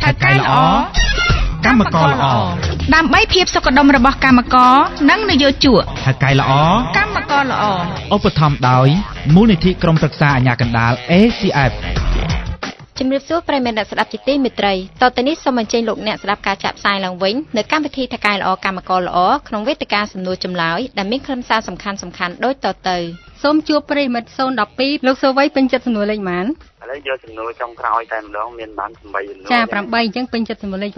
កែល្អកម្មករល្អដើម្បីភាពសុខដុមរបស់កម្មករនិងនយោជកថៅកែល្អកម្មករល្អឧបត្ថម្ភដោយមូលនិធិក្រុមប្រឹក្សាអាជ្ញាកណ្ដាល ACF ជំរាបសួរប្រិយមិត្តអ្នកស្ដាប់ជាទីមេត្រីតទៅនេះសូមអញ្ជើញលោកអ្នកស្ដាប់ការចាក់ផ្សាយឡើងវិញនៅកម្មវិធីថៅកែល្អកម្មករល្អក្នុងវេទិកាសំណួរចម្លើយដែលមានខ្លឹមសារសំខាន់ៗដូចតទៅសូមជួបប្រិយមិត្ត012លោកសូវ័យពេញចិត្តសំណួរលេខប៉ុន្មានឥឡូវយកសំណួរចុងក្រោយតែម្ដងមានបាន8សំណួរចា8អញ្ចឹងពេញចិត្តសំណួរលេខ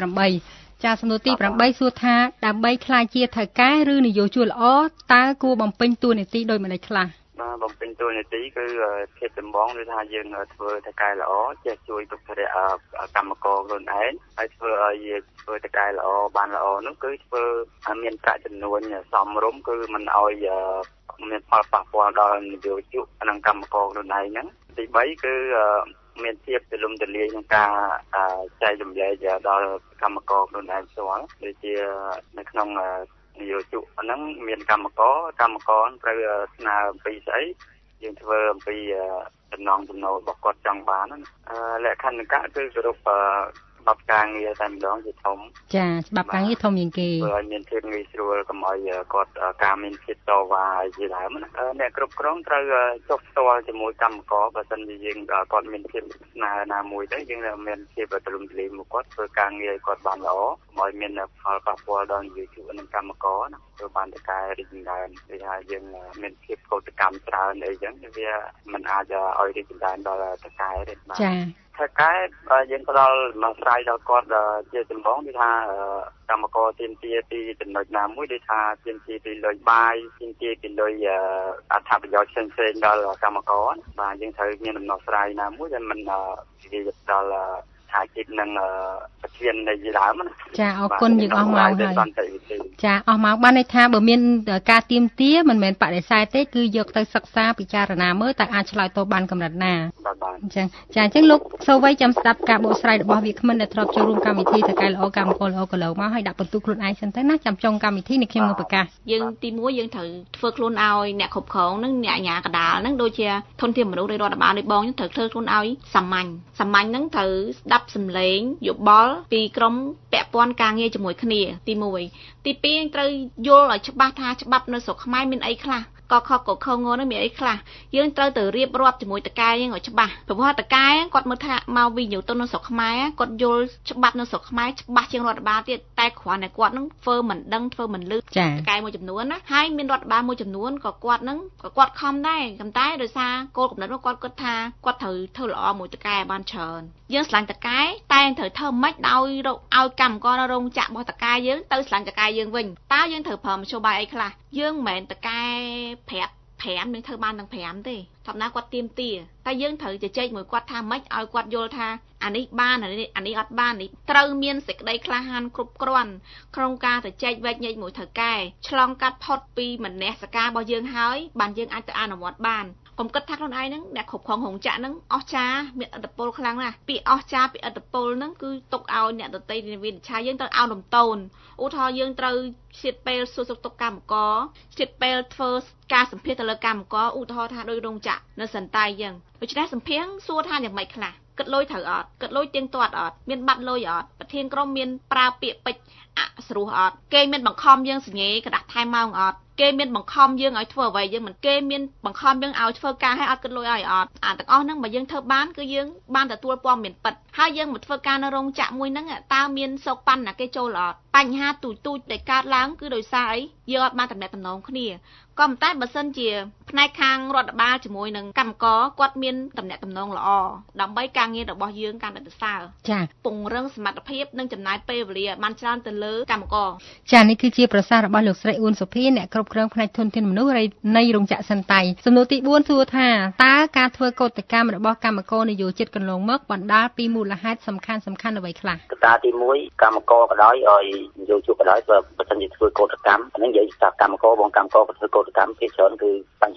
8ចាសំណួរទី8សួរថាដើម្បីក្លាយជាថៅកែឬនយោជកល្អតើគួរបំពេញតួនាទីដូចម្តេចខ្លះបំពេញតួនាទីគឺភាពចម្បងគឺថាយើងធ្វើថៅកែល្អចេះជួយទុកធរៈកម្មករខ្លួនឯងហើយធ្វើឲ្យធ្វើថៅកែល្អបានល្អនោះគឺធ្វើឲ្យមានប្រាក់ចំនួនសមរម្យគឺមិនឲ្យមានផលប៉ះពាល់ដល់នយោជកនិងកម្មករខ្លួនឯងហ្នឹងទី3គឺមានភាពទូលំទូលាយក្នុងការចែកចម្លែកដល់កម្មករខ្លួនឯងផ្ទាល់ដូចជានៅក្នុងនយោជកហ្នឹងមានកម្មករត្រូវស្នើអំពីស្អីយើងធ្វើអំពីចំណងចំណូលរបស់គាត់ចង់បានលក្ខខណ្ឌកៈគឺសរុបច្បាប់ការងារតែម្ដងជាធំចាច្បាប់ការងារធំជាងគេធ្វើឲ្យមានភាពងាយស្រួលកុំឲ្យគាត់ការមានភាពតវ៉ាជាដើមអ្នកគ្រប់គ្រងត្រូវចុះផ្ទាល់ជាមួយកម្មករបើមិនជាយើងគាត់មានភាពស្នើណាមួយទៅយើងមានភាពទូលំទូលាយមកគាត់ធ្វើការងារឲ្យគាត់បានល្អកុំឲ្យមានផលប៉ះពាល់ដល់នយោជកនិងកម្មករណាធ្វើបានតែការរីកចម្រើនវាថាយើងមានភាពកោតកម្មច្រើនអីចឹងវាមិនអាចឲ្យរីកចម្រើនដល់តកែទេបាទចាថៅកែយើងផ្ដល់មកស្រ័យដល់គាត់ជាចម្បងគឺថាកម្មករទាមទារពីចំណុចណាមួយដូចថាទាមទារពីលុយបាយទាមទារពីលុយអត្ថប្រយោជន៍ផ្សេងៗដល់កម្មករបាទយើងត្រូវមានដំណោះស្រាយណាមួយដែលមិននិយាយដល់ថាជីពនឹងប្រធាននៃដើមណាចាអរគុណយើងអស់ម៉ោងហើយចាអស់ម៉ោងបានន័យថាបើមានការទាមទារមិនមែនបដិសេធទេគឺយកទៅសិក្សាពិចារណាមើលតើអាចឆ្លើយតបបានកម្រិតណាអញ្ចឹងចាអញ្ចឹងលោកសូវ័យចាំស្ដាប់ការបកស្រាយរបស់វាគ្មិនដែលធ្លាប់ចូលរួមកម្មវិធីថៅកែល្អកម្មករល្អកន្លងមកហើយដាក់បន្ទុកខ្លួនឯងសិនទៅណាចាំចុងកម្មវិធីនេះខ្ញុំនឹងប្រកាសយើងទី1យើងត្រូវធ្វើខ្លួនឲ្យអ្នកគ្រប់គ្រងនិងអ្នកអាជ្ញាកណ្ដាលហ្នឹងដូចជាធនធានមនុស្សនៃរដ្ឋបាលដូចបងយើងត្រូវធ្វើខ្លួនឲ្យសាមញ្ញហ្នឹងត្រូវស្ដាប់សម្លេងយោបល់ពីក្រុមពាក់ព័ន្ធការងារជាមួយគ្នាទី1ទី2ត្រូវយល់ឲ្យច្បាស់ថាច្បាប់នៅស្រុកខ្មែរមានអីខ្លះកខកខងនោះមានអីខ្លះយើងត្រូវទៅរៀបរាប់ជាមួយតកែយើងឲ្យច្បាស់ព្រោះតកែគាត់មើលថាមកវិនិយោគទុននៅស្រុកខ្មែរគាត់យល់ច្បាប់នៅស្រុកខ្មែរច្បាស់ជាងរដ្ឋបាលទៀតតែគ្រាន់តែគាត់នឹងធ្វើមិនដឹងធ្វើមិនលឺតកែមួយចំនួនណាហើយមានរដ្ឋបាលមួយចំនួនក៏គាត់ខំដែរតែដោយសារគោលកំណត់របស់គាត់គិតថាគាត់ត្រូវធ្វើល្អមួយតកែបានច្រើនយើងឆ្លាញ់តកែតែត្រូវធ្វើម៉េចឲ្យកម្មករនៅរោងចក្ររបស់តកែយើងទៅឆ្លាញ់តកែយើងវិញតើយើងត្រូវប្រើមធ្យោបាយអីខ្លះយើងមិនមែនតកែប្រាប់5នឹងធ្វើបានទាំង5ទេធម្មតាគាត់ទៀមទាតែយើងត្រូវជជែកមួយគាត់ថាម៉េចឲ្យគាត់យល់ថាអានេះបានអានេះអត់បាននេះត្រូវមានសេចក្តីក្លាហានគ្រប់គ្រាន់ក្នុងការទៅចែកវែកញែកមួយថៅកែឆ្លងកាត់ផុតពីមនសិការរបស់យើងហើយបានយើងអាចទៅអនុវត្តបានកុំគិតថាខ្លួនឯងហ្នឹងអ្នកគ្រប់គ្រងរោងចក្រហ្នឹងអស្ចារ្យមានឥទ្ធិពលខ្លាំងណាស់ពីអស្ចារ្យពីឥទ្ធិពលហ្នឹងគឺទុកឲ្យអ្នកដទៃវិនិច្ឆ័យយើងត្រូវឲ្យរំតូនឧទាហរណ៍យើងត្រូវឆ្លៀតពេលសួរសុខទុក្ខកម្មករឆ្លៀតពេលធ្វើការសម្ភាសទៅលើកម្មករឧទាហរណ៍ថាដោយរោងចក្រនៅសិនតៃយើងដូច្នេះសម្ភាសសួរថាយ៉ាងម៉េចខ្លះគិតលុយត្រូវអត់គិតលុយទៀងទាត់អត់មានបាត់លុយអត់ប្រធានក្រុមមានប្រើពាក្យពេចន៍អស្រួសអត់គេមានបង្ខំយើងសញ្ញេក្តាប់ថែមម៉ោងអត់គេមានបង្ខំយើងឲ្យធ្វើអ្វីយើងមិនគេមានបង្ខំយើងឲ្យធ្វើការឲ្យអត់គិតលុយឲ្យអត់ទាំងអស់ហ្នឹងបើយើងធ្វើបានគឺយើងបានទទួលព័ត៌មានពិតហើយយើងមកធ្វើការនៅរោងចក្រមួយហ្នឹងតើមានសោកប៉ាន់ណាគេចូលអត់បញ្ហាទូចដែលកើតឡើងគឺដោយសារអីយើងអត់បានតំណែងតំណងគ្នាក៏ប៉ុន្តែបើសិនជាផ្នែកខាងរដ្ឋបាលជាមួយនឹងកម្មករគាត់មានតំណែងតំណងល្អដើម្បីការងាររបស់យើងកាន់តែប្រសើរចា៎ពង្រឹងសមត្ថភាពនិងចំណាយពេលវេលាបានច្រើនទៅលើកម្មករចា៎នេះគឺជាប្រសាសន៍របស់លោកស្រីអ៊ូនសុភីអ្នកគ្រប់គ្រងផ្នែកធនធានមនុស្សនៃរោងចក្រសិនតៃសំណួរទី4សួរថាតើការធ្វើកោតកម្មរបស់កម្មករនយោជិតកន្លងមកបណ្ដាលពីមូលហេតុសំខាន់អ្វីខ្លះកត្តាទី1កម្មករក៏ដោយឲ្យនយោជកក៏ដោយបើមិនជាធ្វើកោតកម្មអានេះនិយាយថាកម្មករបងកម្មករក៏ធ្វើកោតកម្មភាគច្រើនគឺបញ្ហា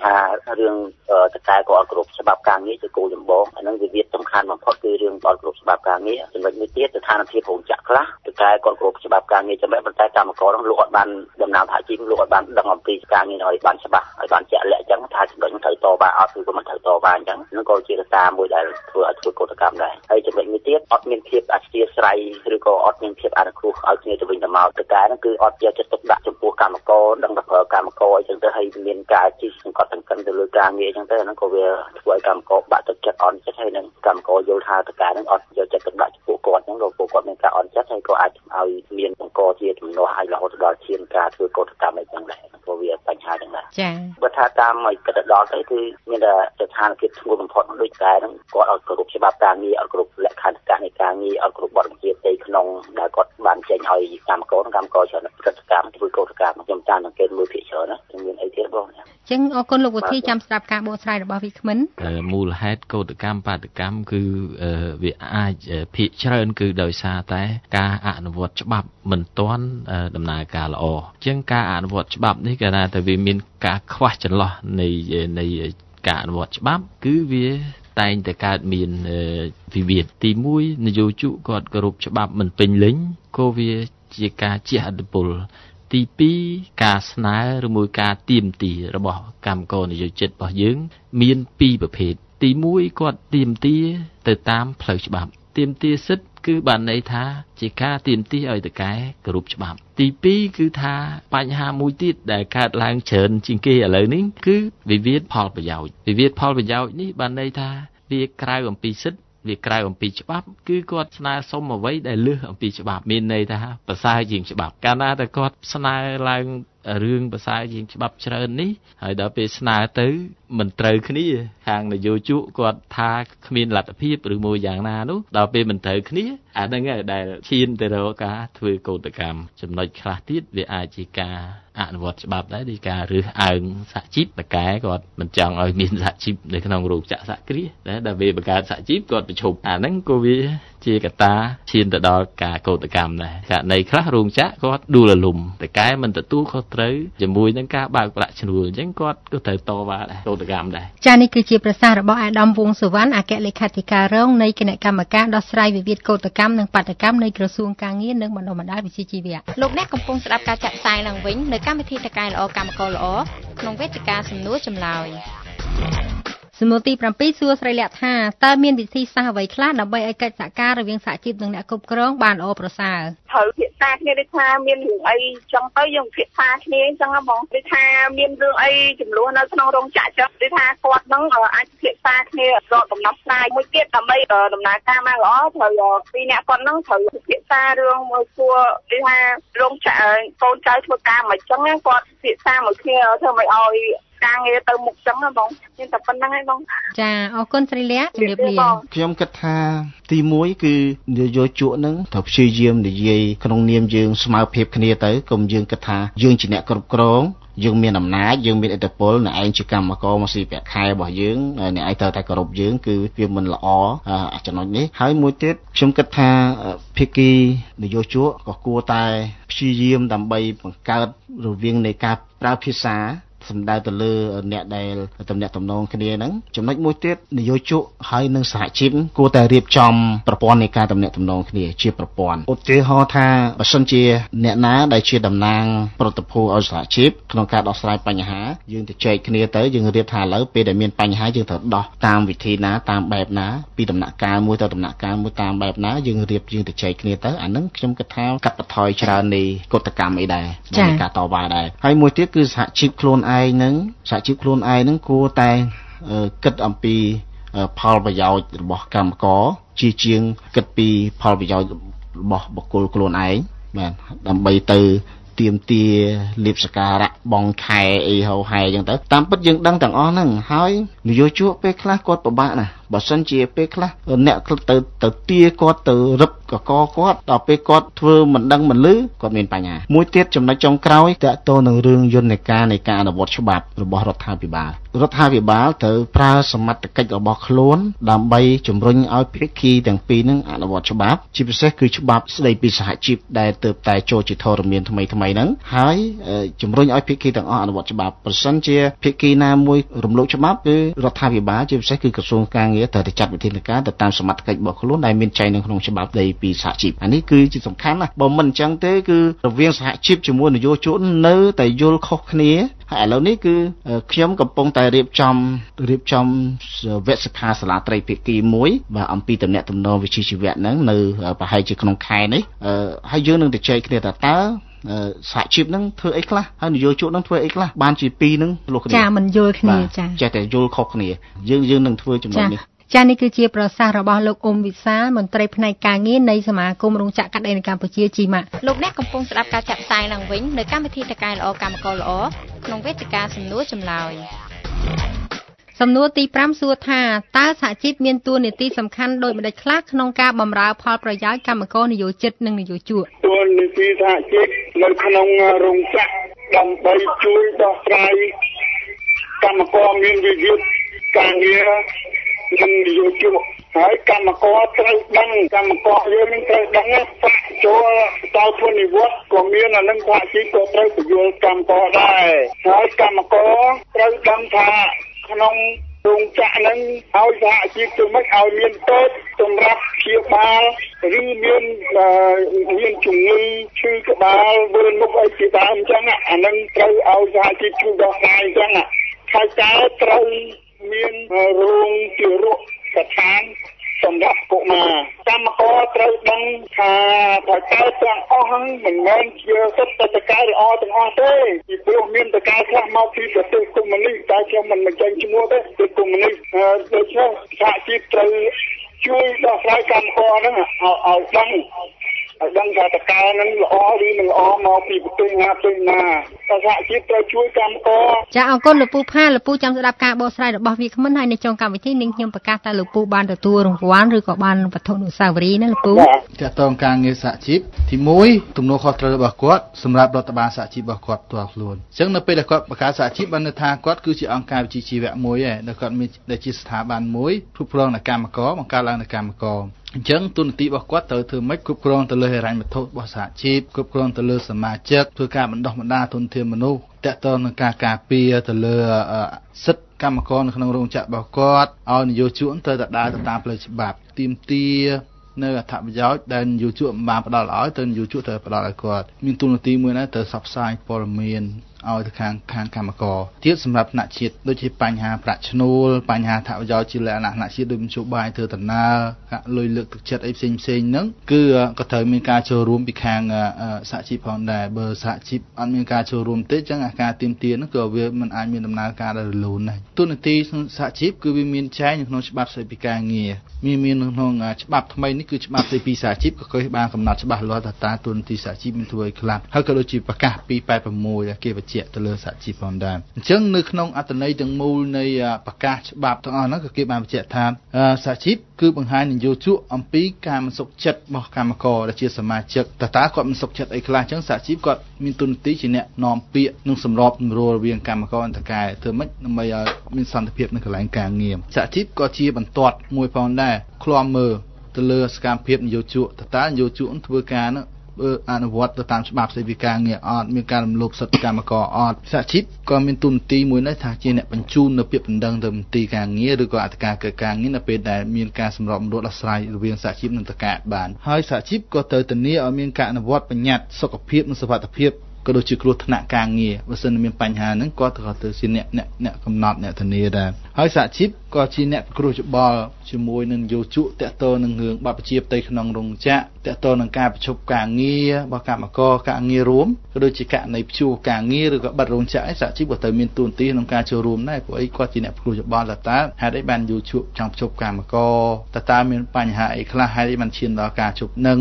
ថារឿងតកែក៏អត់គ្រប់ច្បាប់ការងារជាគោលដំបូងអានឹងវាសំខាន់បំផុតគឺរឿងអត់គ្រប់ច្បាប់ការងារចំណុចមួយទៀតស្ថានភាពរោងចក្រខ្លះតកែគាត់គ្រប់ច្បាប់ការងារចំណែកប៉ុន្តែកម្មករនោះលោកអត់បានដំណើរសហជីពលោកអត់បានដឹងអំពីការងារឲ្យបានច្បាស់ឲ្យបានជាក់លាក់អញ្ចឹងថាចំណុចនឹងត្រូវតបអត់គឺមិនត្រូវតបអញ្ចឹងនឹងក៏ជាកត្តាមួយដែលធ្វើឲ្យធ្វើកោតកម្មដែរហើយចំណុចមួយទៀតអត់មានភាពអធ្យាស្រ័យឬក៏អត់មានភាពអនុគ្រោះឲ្យគ្នាទៅវិញទៅមកតកែហ្នឹងគឺអត់យកចិត្តទុកដាក់ចំពោះកម្មករដឹងតែប្រើកម្មករអញ្ចឹងទៅហើយមានការជិះសង្កត់សង្កិនទៅលើការងារអញ្ចឹងទៅហ្នឹងក៏វាធ្វើឲ្យកម្មករបាក់ទឹកចិត្តអន់ចិត្តហើយនឹងកម្មករយល់ថាតកែហ្នឹងអត់យកចិត្តទុកដាក់ចំពោះគាត់អញ្ចឹងក៏ពួកគាត់មានការអន់ចិត្តហើយក៏អាចឲ្យមានបង្កជាទំនាស់ឲ្យរហូតដល់ឈានការធ្វើកោតកម្មអីចឹងដែរព្រោះវាបញ្ហាចឹងដែរចា៎បើថាតាមឲ្យគិតដល់ទៅគឺមានតែស្ថានភាពធ្ងន់បំផុតដូចតែហ្នឹងគាត់អត់គ្រប់ច្បាប់ការងារអត់គ្រប់លក្ខខណ្ឌនៃការងារអត់គ្រប់បទបញ្ជាផ្ទៃក្នុងដែលគាត់បានចេញឲ្យកម្មករច្រើនប្រតិកម្មធ្វើកោតកម្មខ្ញុំតាមសង្កេតមើលភាគច្រើនណាមានអីទៀតបងចឹងអរគុណលោកវិធីចាំស្ដាប់ការបកស្រាយរបស់វិក្កាមិនមូលហេតុកោតកម្មបាតកម្មគឺវាអាចភាគច្រើនគឺដោយសារតែការអនុវត្តច្បាប់មិនទាន់ដំណើរការល្អចឹងការអនុវត្តច្បាប់នេះគេថាតែវាមានការខ្វះចន្លោះនៃការអនុវត្តច្បាប់គឺវាតែងតែកើតមានវិវាទទី1នយោជកគាត់គោរពច្បាប់មិនពេញលេញក៏វាជាការជះឥទ្ធិពលទី2ការស្នើឬមួយការទាមទាររបស់កម្មករនយោជិតរបស់យើងមាន2ប្រភេទទី1គាត់ទាមទារទៅតាមផ្លូវច្បាប់ទាមទារសិទ្ធិគឺបានន័យថាជាការទាមទារឲ្យតកែគោរពច្បាប់ទី2គឺថាបញ្ហាមួយទៀតដែលកើតឡើងច្រើនជាងគេឥឡូវនេះគឺវិវាទផលប្រយោជន៍នេះបានន័យថាវាក្រៅអំពីសិទ្ធិវាក្រៅអំពីច្បាប់គឺគាត់ស្នើសុំអ្វីដែលលើសអំពីច្បាប់មានន័យថាប្រសើរជាងច្បាប់កាលណាតែគាត់ស្នើឡើងរឿងប្រសើរជាងច្បាប់ច្រើននេះហើយដល់ពេលស្នើទៅមិនត្រូវគ្នាខាងនយោជកគាត់ថាគ្មានលទ្ធភាពឬមួយយ៉ាងណានោះដល់ពេលមិនត្រូវគ្នាអាហ្នឹងឯងដែលឈានទៅរកការធ្វើកោតកម្មចំណុចខ្លះទៀតវាអាចជាការអនុវត្តច្បាប់ដែរដូចការរើសអើងសហជីពតកែគាត់មិនចង់ឲ្យមានសហជីពនៅក្នុងរោងចក្រសហគ្រាសតែដល់ពេលបង្កើតសហជីពគាត់ប្រឈប់អាហ្នឹងក៏វាជាកត្តាឈានទៅដល់ការកោតកម្មដែរករណីខ្លះរោងចក្រគាត់ដួលរលំតកែមិនទទួលខុសត្រូវជាមួយនឹងការបើកប្រាក់ឈ្នួលអញ្ចឹងគាត់ក៏ត្រូវតវ៉ាដែរកោតកម្មដែរចា៎នេះគឺជាប្រសាសន៍របស់អាដាមវង្សសុវណ្ណអគ្គលេខាធិការរងនៃគណៈកម្មការដោះស្រាយវិវាទកោតកម្មនិងបាតកម្មនៃក្រសួងការងារនិងបណ្ដុះបណ្ដាលវិជ្ជាជីវៈលោកអ្នកកំពុងស្ដាប់ការចាក់ផ្សាយឡើងវិញនៅកម្មវិធីតកែល្អកម្មករល្អក្នុងវេទិកាសំណួរចម្លើយសំណួរទី7សួរស្រីលក្ខថាតើមានវិធីសាស្ត្រអ្វីខ្លះដើម្បីឲ្យកិច្ចសហការរវាងសហជីពនិងអ្នកគ្រប់គ្រងបានល្អប្រសើរត្រូវភាសាគ្នាដូចថាមានរឿងអីចឹងទៅយើងភាសាគ្នាចឹងហ្មងដូចថាមានរឿងអីចំនួននៅក្នុងរោងចក្រចឹងដូចថាគាត់នឹងអាចភាសាគ្នារកដំណោះស្រាយមួយទៀតដើម្បីដំណើរការបានល្អត្រូវពីអ្នកគាត់នឹងត្រូវភាសារឿងមួយគួរដូចថារោងចក្រកូនចៅធ្វើការមិនចឹងគាត់ភាសាមួយគ្នាធ្វើមិនឲ្យការងារទៅមុខចឹងណាបងមានតែប៉ុណ្្នឹងឯងបងចាអរគុណស្រីលក្ខជំរាបលាខ្ញុំគិតថាទី1គឺនយោជកនឹងត្រូវព្យាយាមនិយាយក្នុងនាមយើងស្មើភាពគ្នាទៅកុំយើងគិតថាយើងជាអ្នកគ្រប់គ្រងយើងមានអំណាចយើងមានឥទ្ធិពលអ្នកឯងជាកម្មករមកស៊ីប្រាក់ខែរបស់យើងអ្នកឯងត្រូវតែគោរពយើងគឺវាមិនល្អចំណុចនេះហើយមួយទៀតខ្ញុំគិតថាភាគីនយោជកក៏គួរតែព្យាយាមដើម្បីបង្កើតរវាងនៃការប្រើភាសាសំដៅទៅលើអ្នកដែលតំណាក់តំណងគ្នាហ្នឹងចំណុចមួយទៀតនយោជកហើយនិងសហជីពគួរតែរៀបចំប្រព័ន្ធនៃការតំណាក់តំណងគ្នាជាប្រព័ន្ធឧទាហរណ៍ថាបើសិនជាអ្នកណាដែលជាតំណាងប្រតិភូឲ្យសហជីពក្នុងការដោះស្រាយបញ្ហាយើងទៅចែកគ្នាទៅយើងរៀបថាឥឡូវពេលដែលមានបញ្ហាយើងត្រូវដោះតាមវិធីណាតាមបែបណាពីដំណាក់កាលមួយទៅដំណាក់កាលមួយតាមបែបណាយើងរៀបយើងទៅចែកគ្នាទៅអាហ្នឹងខ្ញុំគិតថាកាត់បន្ថយច្រើននៃកតកម្មអីដែរនៃការតវ៉ាដែរហើយមួយទៀតគឺសហជីពខ្លួនឯងនឹងសហជីពខ្លួនឯងនឹងគួរតែគិតអំពីផលប្រយោជន៍របស់កម្មករជាងគិតពីផលប្រយោជន៍របស់បុគ្គលខ្លួនឯងបាទដើម្បីទៅទាមទារលៀបសក្ការៈបងខែអីហៅហែអញ្ចឹងទៅតាមពិតយើងដឹងទាំងអស់ហ្នឹងហើយនយោជកពេលខ្លះគាត់ពិបាកណាបបើសិនជាពេលខ្លះអ្នកទៅទាគាត់ទៅរឹបកកគាត់ដល់ពេលគាត់ធ្វើមិនដឹងមិនលឺគាត់មានបញ្ហាមួយទៀតចំណុចចុងក្រោយតកតទៅនឹងរឿងយន្តការនៃការអនុវត្តច្បាប់របស់រដ្ឋាភិបាលត្រូវប្រើសមត្ថកិច្ចរបស់ខ្លួនដើម្បីជំរុញឲ្យភាគីទាំងពីរនឹងអនុវត្តច្បាប់ជាពិសេសគឺច្បាប់ស្តីពីសហជីពដែលទើបតែចូលជាធរមានថ្មីហ្នឹងហើយជំរុញឲ្យភាគីទាំងអស់អនុវត្តច្បាប់ប្រសិនជាភាគីណាមួយរំលោភច្បាប់គឺរដ្ឋាភិបាលជាពិសេសគឺក្រសួងការងារត្រូវតែចាត់វិធានការទៅតាមសមត្ថកិច្ចរបស់ខ្លួនដែលមានចែងនៅក្នុងច្បាប់ស្តីពីសហជីពអានេះគឺជាសំខាន់ណាស់បើមិនអញ្ចឹងទេគឺរវាងសហជីពជាមួយនយោជកនៅតែយល់ខុសគ្នាហើយឥឡូវនេះគឺខ្ញុំកំពុងតែរៀបចំវគ្គសិក្ខាសាលាត្រីភាគីមួយបាទអំពីតំណែងតំណងវិជ្ជាជីវៈហ្នឹងនៅប្រហែលជាក្នុងខែនេះហើយយើងនឹងទៅចែកគ្នាតើសហជីពនឹងធ្វើអីខ្លះហើយនយោជកនឹងធ្វើអីខ្លះបានជាពីរនឹងលោកគ្នាចាមិនយល់គ្នាចាចេះតែយល់ខុសគ្នាយើងនឹងធ្វើចំណុចនេះចានេះគឺជាប្រសាសន៍របស់លោកអ៊ុំវិសាលមន្ត្រីផ្នែកការងារនៃសមាគមរោងចក្រកាត់ដេរនៅកម្ពុជាជីម៉ាក់លោកអ្នកកំពុងស្ដាប់ការចាក់ផ្សាយឡើងវិញនៅកម្មវិធីតកែល្អកម្មករល្អក្នុងវេទិកាសំណួរចម្លើយសំណួរទី5សួរថាតើសហជីពមានតួនាទីសំខាន់ដូចម្តេចខ្លះក្នុងការបម្រើផលប្រយោជន៍កម្មករនិយោជិតនិងនិយោជកតួនាទីសហជីពនៅក្នុងរោងចក្រដើម្បីជួយដោះស្រាយកម្មករមានវិវាទការងារនិងនិយោជកហើយកម្មករត្រូវដឹងកម្មករយើងនឹងត្រូវដឹងប្រាក់ចូលដល់ធ្វើនិវត្តន៍ក៏មានអានឹងសហជីពក៏ត្រូវពន្យល់កម្មករដែរហើយកម្មករត្រូវដឹងថាក្នុងរោងចក្រនឹងឲ្យសហជីពធ្វើម៉េចឲ្យមានពេទ្យសម្រាប់ព្យាបាលឬមានជំងឺឈឺក្បាលវិលមុខអីជាដើមអញ្ចឹងអានឹងត្រូវឲ្យសហជីពជួយដោះស្រាយអញ្ចឹងហើយតើត្រូវមានរោងទារកស្ថានសម្រាប់កុមារកម្មករត្រូវដឹងថាតើទាំងអស់ហ្នឹងមិនមែនជាសិទ្ធិតកែល្អទាំងអស់ទេពីព្រោះមានតកែខ្លះមកពីប្រទេសកុម្មុយនីសតែខ្ញុំមិនបញ្ចេញឈ្មោះទេពីកុម្មុយនីសដូច្នេះសហជីពត្រូវជួយដោះស្រាយកម្មករហ្នឹងឲ្យដឹងថាតកែហ្នឹងល្អឬមិនល្អមកពីប្រទេសណាទៅណាតែសហជីពត្រូវជួយកម្មករចាអរគុណលោកពូផាលោកពូចង់ស្ដាប់ការបកស្រាយរបស់វាគ្មិនហើយនៅចុងកម្មវិធីនឹងខ្ញុំប្រកាសថាលោកពូបានទទួលរង្វាន់ឬក៏បានវត្ថុអនុស្សាវរីយ៍ណាលោកពូចាតងការងារសហជីពទី1ទំនួលខុសត្រូវរបស់គាត់សម្រាប់រដ្ឋបាលសហជីពរបស់គាត់ផ្ទាល់ខ្លួនអញ្ចឹងនៅពេលដែលគាត់បង្កើតសហជីពបានន័យថាគាត់គឺជាអង្គការវិជ្ជាជីវៈមួយឯដែលគាត់មានដែលជាស្ថាប័នមួយគ្រប់គ្រងដល់កម្មករបង្កើតឡើងដល់កម្មករអញ្ចឹងទូនាទីរបស់គាត់ត្រូវធ្វើម៉េចគ្រប់គ្រងទៅលើហិរញ្ញវត្ថុរបស់សហជីពគ្រប់គ្រងទៅលើសមាជិកធ្វើការបណ្ដុះបណ្ដាលទុនធានមនុស្សតកតងនឹងការការពារទៅលើសិទ្ធិកម្មករនៅក្នុងរោងចក្ររបស់គាត់ឲ្យនយោជកត្រូវតែដើរទៅតាមផ្លូវច្បាប់ទាមទារនៅអត្ថប្រយោជន៍ដែលនយោជកបានផ្ដល់ឲ្យទៅនយោជកត្រូវផ្ដល់ឲ្យគាត់មានទូនាទីមួយណាត្រូវផ្សព្វផ្សាយព័ត៌មានឲ្យទៅខាងកម្មករទៀតសម្រាប់ថ្នាក់ជាតិដូចជាបញ្ហាប្រាក់ឈ្នួលបញ្ហាអត្ថប្រយោជន៍ជាលក្ខណៈថ្នាក់ជាតិដូចមជ្ឈបាយធ្វើដំណើរលុយលើកទឹកចិត្តអីផ្សេងហ្នឹងគឺក៏ត្រូវមានការចូលរួមពីខាងសហជីពផងដែរបើសហជីពអត់មានការចូលរួមទេអញ្ចឹងអាការទាមទារហ្នឹងក៏វាមិនអាចមានដំណើរការដែលរលូនដែរទូនាទីសហជីពគឺវាមានចែងនៅក្នុងច្បាប់ស្តីពីការងារមានក្នុងច្បាប់ថ្មីនេះគឺច្បាប់ស្តីពីសហជីពក៏គេបានកំណត់ច្បាស់លាស់ថាតើទូនាទីសហជីពមានធ្វើឲ្យខ្លះហើយក៏ដូចជាប្រកាស286ដែលគេបញ្ជាក់ទៅលើសហជីពផងដែរអញ្ចឹងនៅក្នុងអត្ថន័យទាំងមូលនៃប្រកាសច្បាប់ទាំងអស់ហ្នឹងក៏គេបានបញ្ជាក់ថាសហជីពគឺបង្ហាញនយោជកអំពីការមិនសុខចិត្តរបស់កម្មករដែលជាសមាជិកតើគាត់មិនសុខចិត្តអីខ្លះអញ្ចឹងសហជីពគាត់មានទូនាទីជាអ្នកនាំពាក្យនិងសម្របសម្រួលរវាងកម្មករនិងតកែធ្វើម៉េចដើម្បីឲ្យមានសន្តិភាពនៅកន្លែងការងារសហជីពក៏ជាបន្ទាត់មួយផងដែរឃ្លាំមើលទៅលើសកម្មភាពនយោជកតើនយោជកធ្វើការនោះអនុវត្តទៅតាមច្បាប់ស្តីពីការងារអត់មានការរំលោភសិទ្ធិកម្មករអត់សហជីពក៏មានទូនាទីមួយនេះថាជាអ្នកបញ្ជូននៅពាក្យបណ្ដឹងទៅមន្ទីរការងារឬក៏អធិការកិច្ចការងារនៅពេលដែលមានការសម្របសម្រួលដោះស្រាយរវាងសហជីពនិងតកែបានហើយសហជីពក៏ត្រូវធានាឲ្យមានការអនុវត្តបញ្ញត្តិសុខភាពនិងសុវត្ថិភាពក៏ដូចជាគ្រោះថ្នាក់ការងារបើសិនមានបញ្ហាហ្នឹងគាត់ក៏ទៅជាអ្នកកំណត់អ្នកធានាដែរហើយសហជីពក៏ជាអ្នកពិគ្រោះយោបល់ជាមួយនឹងនយោជកតកតនឹងរឿងបទបញ្ជាផ្ទៃក្នុងរោងចក្រតកតនឹងការប្រជុំការងាររបស់កម្មករការងាររួមក៏ដូចជាករណីព្យួរការងារឬក៏បិទរោងចក្រឯសហជីពក៏ត្រូវមានទួនាទីក្នុងការចូលរួមដែរព្រោះអីគាត់ជាអ្នកពិគ្រោះយោបល់តើហេតុអីបាននយោជកចង់ប្រជុំកម្មករតើមានបញ្ហាអីខ្លះហេតុអីបានឈានដល់ការជប់នឹង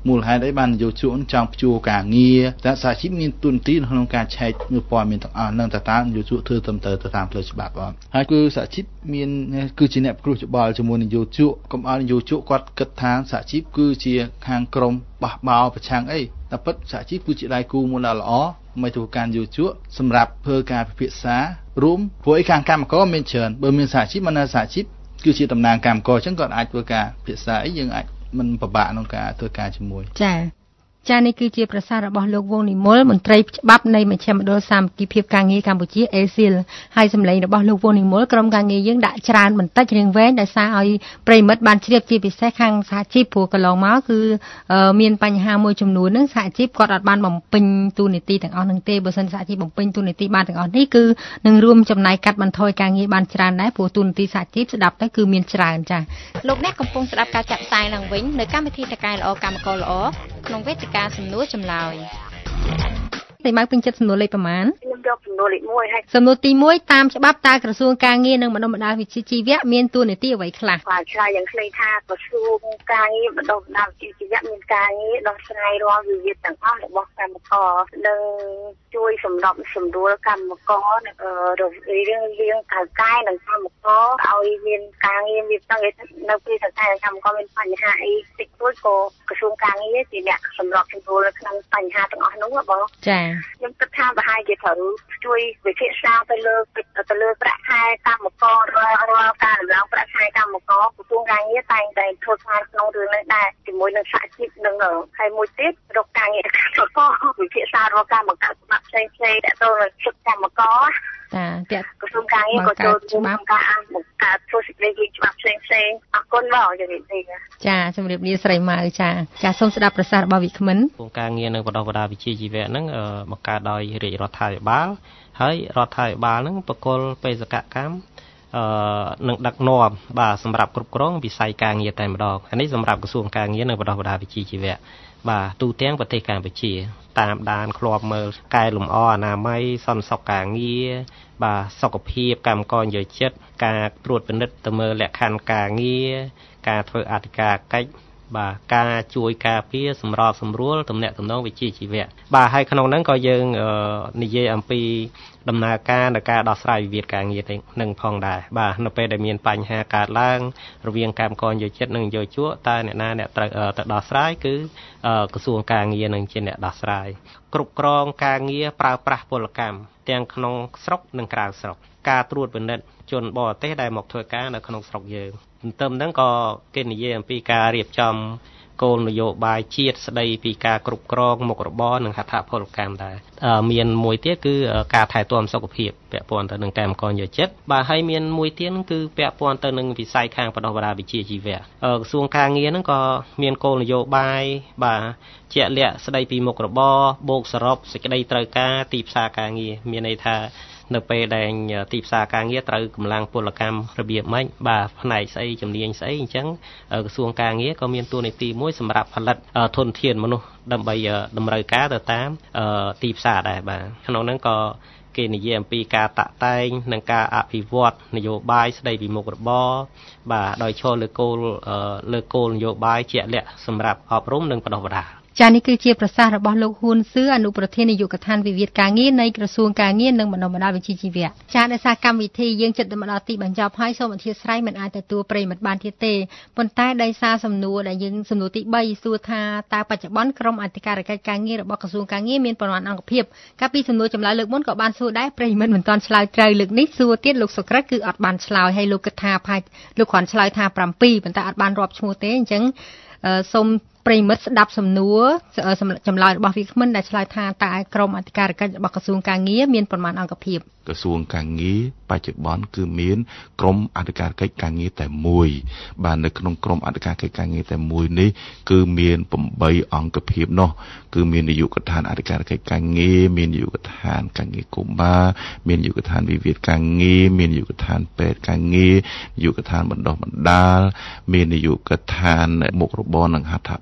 មូលហេតុអីបាននយោជកចង់ព្យួរការងារតែសហជីពមានទូនទីក្នុងការឆែកមើលព័ត៌មានទាំងអស់នឹងតើនយោជកធ្វើទៅតាមផ្លូវច្បាប់អត់ហើយគឺសហជីពមានគឺជាអ្នកគ្រោះច្បល់ជាមួយនយោជកកុំឲ្យនយោជកគាត់គិតថាសហជីពគឺជាខាងក្រមបះបោប្រឆាំងអីតែពិតសហជីពគឺជាដៃគូមួយដ៏ល្អមិនទៅការយោជកសម្រាប់ធ្វើការពិភាក្សារួមព្រោះឯខាងកម្មករមានច្រើនបើមានសហជីពមិនថាសហជីពគឺជាតំណាងកម្មករអញ្ចឹងគាត់អាចធ្វើការពិភាក្សាអីយើងអាចមិនពិបាកក្នុងការធ្វើការជាមួយចា៎នេះគឺជាប្រសាសន៍របស់លោកវងនិមលមន្ត្រីច្បាប់នៃមជ្ឈមណ្ឌលសាមគ្គីភាពការងារកម្ពុជាអេស៊ីលហើយសម្លេងរបស់លោកវងនិមលក្រុមការងារយើងដាក់ច្រើនបន្តិចរៀងវែងដោយសារឲ្យប្រិមិត្តបានជ្រាបជាពិសេសខាងសហជីពព្រោះកន្លងមកគឺមានបញ្ហាមួយចំនួនហ្នឹងសហជីពគាត់អត់បានបំពេញទូនីតិទាំងអស់ហ្នឹងទេបើសិនសហជីពបំពេញទូនីតិបានទាំងអស់នេះគឺនឹងរួមចំណែកកាត់បន្ថយការងារបានច្រើនដែរព្រោះទូនីតិសហជីពស្ដាប់ទៅគឺមានច្រើនចា៎លោកអ្នកកំពុងស្ដាប់ការចាក់ផ្សាយឡើងវិញនៅកម្មវិធីតកែល្អកម្មករល្អក្នុងវេទិកាសំណួរចម្លើយតែមកពេញចិត្តសំណួរលេខប្រមាណខ្ញុំយកសំណួរលេខ1ហើយសំណួរទី1តាមច្បាប់តើក្រសួងការងារនិងបណ្ដុះបណ្ដាលវិជ្ជាជីវៈមានតួនាទីអ្វីខ្លះបាទឆ្លើយយ៉ាងខ្លីថាក្រសួងការងារបណ្ដុះបណ្ដាលវិជ្ជាជីវៈមានការងារដោះស្រាយរាល់វិវាទទាំងអស់របស់កម្មករនិងជួយសម្របសម្រួលកម្មកររវាងថៅកែនិងកម្មករឲ្យមានការងារមានស្តង់នៅពេលថៅកែនិងកម្មករមានបញ្ហាអីតិចតួចក៏ក្រសួងការងារជាអ្នកសម្របសម្រួលនៅក្នុងបញ្ហាទាំងអស់នោះបងចា៎ខ្ញុំគិតថាប្រហែលជាត្រូវជួយវិភាគទៅលើប្រាក់ខែកម្មកររាល់ការដំឡើងប្រាក់ខែកម្មករក្រសួងការងារតែងតែធ្វើការក្នុងរឿងនេះដែរជាមួយនឹងសហជីពនិងហើយមួយទៀតរកការងារកម្មករវិភាគរកកម្មករច្បាប់ផ្សេងៗដែលទៅនឹងសិទ្ធិកម្មករចាក្រសួងការងារក៏ចូលរួមការបង្កើតធ្វើសេចក្តីរាយច្បាប់ផ្សេងៗអរគុណបងជំរាបលាចាជំរាបលាស្រីម៉ៅចាសូមស្ដាប់ប្រសាសន៍របស់វិក្កាមិនក្រសួងការងារនិងបណ្ដុះបណ្ដាលវិជ្ជាជីវៈហ្នឹងបង្កើតដោយរាជរដ្ឋាភិបាលហើយរដ្ឋាភិបាលហ្នឹងបកគលបេសកកម្មនឹងដឹកនាំបាទសម្រាប់គ្រប់គ្រងវិស័យការងារតែម្ដងអានេះសម្រាប់ក្រសួងការងារនិងបណ្ដុះបណ្ដាលវិជ្ជាជីវៈបាទទូទាំងប្រទេសកម្ពុជាតាមដានឃ្លាំមើលកែលម្អអនាម័យសន្តិសុខការងារបាទសុខភាពកម្មករនិយោជិតការត្រួតពិនិត្យទៅមើលលក្ខខណ្ឌការងារការធ្វើអធិការកិច្ចបាទការជួយការពារសម្របសម្រួលទំនាក់ទំនងវិជ្ជាជីវៈបាទហើយក្នុងហ្នឹងក៏យើងនិយាយអំពីដំណើរការនៃការដោះស្រាយវិវាទការងារនឹងផងដែរបាទនៅពេលដែលមានបញ្ហាកើតឡើងរវាងកម្មករនិយោជិតនិងនិយោជកតើអ្នកណាអ្នកត្រូវទៅដោះស្រាយគឺក្រសួងការងារនឹងជាអ្នកដោះស្រាយគ្រប់គ្រងការងារប្រើប្រាស់ពលកម្មទាំងក្នុងស្រុកនិងក្រៅស្រុកការត្រួតពិនិត្យជនបរទេសដែលមកធ្វើការនៅក្នុងស្រុកយើងទន្ទឹមហ្នឹងក៏គេនិយាយអំពីការរៀបចំគោលនយោបាយជាតិស្ដីពីការគ្រប់គ្រងមុខរបរនិងហត្ថពលកម្មដែរមានមួយទៀតគឺការថែទាំសុខភាពពាក់ព័ន្ធទៅនឹងកម្មករនិយោជិតបាទហើយមានមួយទៀតគឺពាក់ព័ន្ធទៅនឹងវិស័យខាងបណ្ដុះបណ្ដាលវិជ្ជាជីវៈក្រសួងការងារហ្នឹងក៏មានគោលនយោបាយបាទជាក់លាក់ស្ដីពីមុខរបរបូកសរុបសេចក្តីត្រូវការទីផ្សារការងារមានន័យថានៅពេលដែលទីផ្សារការងារត្រូវកម្លាំងពលកម្មរបៀបម៉េចបាទផ្នែកស្អីជំនាញស្អីអញ្ចឹងក្រសួងការងារក៏មានតួនាទីមួយសម្រាប់ផលិតធនធានមនុស្សដើម្បីតម្រូវការទៅតាមទីផ្សារដែរបាទក្នុងហ្នឹងក៏គេនិយាយអំពីការតាក់តែងនិងការអភិវឌ្ឍនយោបាយស្ដីពីមុខរបរបាទដោយឈលលើគោលនយោបាយជាក់លាក់សម្រាប់អប់រំនិងបណ្ដុះបណ្ដាលចានេះគឺជាប្រសាសន៍របស់លោកហ៊ួនសឿអនុប្រធាននាយកដ្ឋានវិវាទការងារនៃក្រសួងការងារនិងបណ្ដុះបណ្ដាលវិជ្ជាជីវៈចាដោយសារកម្មវិធីយើងចិត្តមកដល់ទីបញ្ចប់ហើយសូមអធិស្ឋានមិនអាចទទួលប្រិយមិត្តបានទៀតទេប៉ុន្តែដោយសារសំណួរដែលយើងសំណួរទី3សួរថាតើបច្ចុប្បន្នក្រមអធិការកិច្ចការងាររបស់ក្រសួងការងារមានប៉ុន្មានអង្គភាពកាលពីសំណួរចម្លើយលើកមុនក៏បានសួរដែរប្រិយមិត្តមិនទាន់ឆ្លើយត្រូវលើកនេះសួរទៀតលោកសុក្រិតគឺអត់បានឆ្លើយហើយលោកគិតថាលោកគ្រាន់ឆ្លើយថា7ប៉ុន្តែអត់បានរាប់ឈ្មោះទេអញ្ចឹងសូមប្រិមិត្តស្ដាប់សំណួរចម្លើយរបស់វាគ្មិនដែលឆ្លើយថាតើក្រមអធិការកិច្ចរបស់ក្រសួងការងារមានប៉ុន្មានអង្គភាពក្រសួងការងារបច្ចុប្បន្នគឺមានក្រមអធិការកិច្ចការងារតែមួយបាទនៅក្នុងក្រមអធិការកិច្ចការងារតែមួយនេះគឺមាន8អង្គភាពនោះគឺមាននាយកដ្ឋានអធិការកិច្ចការងារមាននាយកដ្ឋានការងារកុមារមាននាយកដ្ឋានវិវាទការងារមាននាយកដ្ឋានពេទ្យការងារនាយកដ្ឋានបណ្ដុះបណ្ដាលមាននាយកដ្ឋានមុខរបរនិងហត្ថ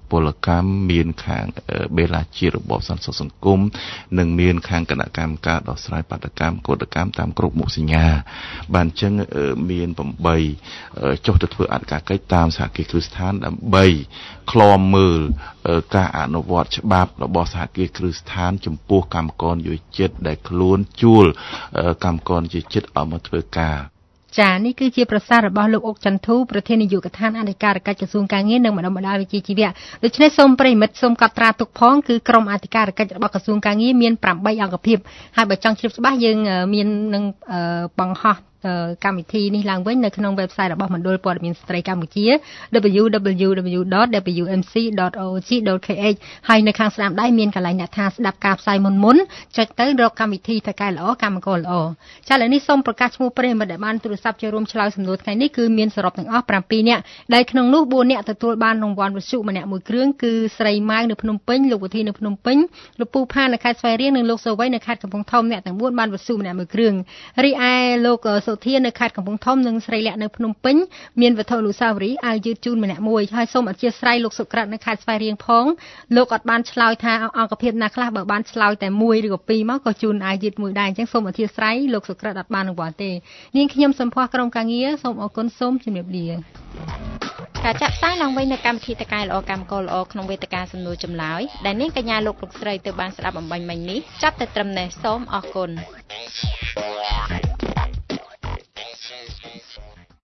ពលកម្មមានខាងបេឡាជារបបសន្តិសុខសង្គមនិងមានខាងគណៈកម្មការដោះស្រាយបាតុកម្មកោតកម្មតាមគ្រប់មុខសញ្ញាបានអញ្ចឹងមាន8ចុះទៅធ្វើអធិការកិច្ចតាមសហគមន៍គ្រឹះស្ថានដើម្បីឃ្លាំមើលការអនុវត្តច្បាប់របស់សហគមន៍គ្រឹះស្ថានចំពោះកម្មករនិយោជិតដែលខ្លួនជួលកម្មករនិយោជិតឲ្យមកធ្វើការចានេះគឺជាប្រសាសន៍របស់លោកអុកចន្ទធូប្រធាននាយកដ្ឋានអធិការកិច្ចក្រសួងការងារនិងបណ្ដុំបណ្ដាលវិជ្ជាជីវៈដូច្នេះសូមប្រិមិត្តសូមកត់ត្រាទុកផងគឺក្រុមអធិការកិច្ចរបស់ក្រសួងការងារមាន8អង្គភាពហើយបើចង់ជ្រាបច្បាស់យើងមាននឹងបង្ហោះកម្មវិធីនេះឡើងវិញនៅក្នុង website របស់មណ្ឌលព័ត៌មានស្ត្រីកម្ពុជា www.wmc.org.kh ហើយនៅខាងស្ដាំដៃមានកន្លែងអ្នកថាស្ដាប់ការផ្សាយមុនចុចទៅរកកម្មវិធីថៅកែល្អកម្មករល្អចាឥឡូវនេះសូមប្រកាសឈ្មោះប្រិយមិត្តដែលបានទូរស័ព្ទចូលរួមឆ្លើយសំណួរថ្ងៃនេះគឺមានសរុបទាំងអស់7នាក់ដែលក្នុងនោះ4នាក់ទទួលបានរង្វាន់វិទ្យុម្នាក់មួយគ្រឿងគឺស្រីម៉ៅនៅភ្នំពេញលោកវិធីនៅភ្នំពេញលោកពូផានៅខេត្តស្វាយរៀងនិងលោកសូវ័យនៅខេត្តកំពង់ធំអ្នកទាំង4បានវិទ្យុម្នាក់មួយគ្រឿងរីឯលោកសុធានៅខេត្តកំពង់ធំនិងស្រីលក្ខនៅភ្នំពេញមានវត្ថុអនុស្សាវរីយ៍អាវយឺតជូនម្នាក់មួយហើយសូមអធិស្ឋានលោកសុក្រិតនៅខេត្តស្វាយរៀងផងលោកអត់បានឆ្លើយថាអង្គភាពណាខ្លះបើបានឆ្លើយតែ1ឬក៏2មកក៏ជូនអាវយឺតមួយដែរអញ្ចឹងសូមអធិស្ឋានលោកសុក្រិតអត់បានរង្វាន់ទេនាងខ្ញុំសំភ័ក្រក្រុមការងារសូមអរគុណសូមជម្រាបលាការចាក់ផ្សាយឡើងវិញនៅកម្មវិធីតកែល្អកម្មករល្អក្នុងវេទិកាសំណួរចម្លើយដែលនាងកញ្ញាលោកស្រីទៅបានស្ដាប់អំបញ្ញមិញនេះចាប់តែត្រឹមនេះសូមអរគុណ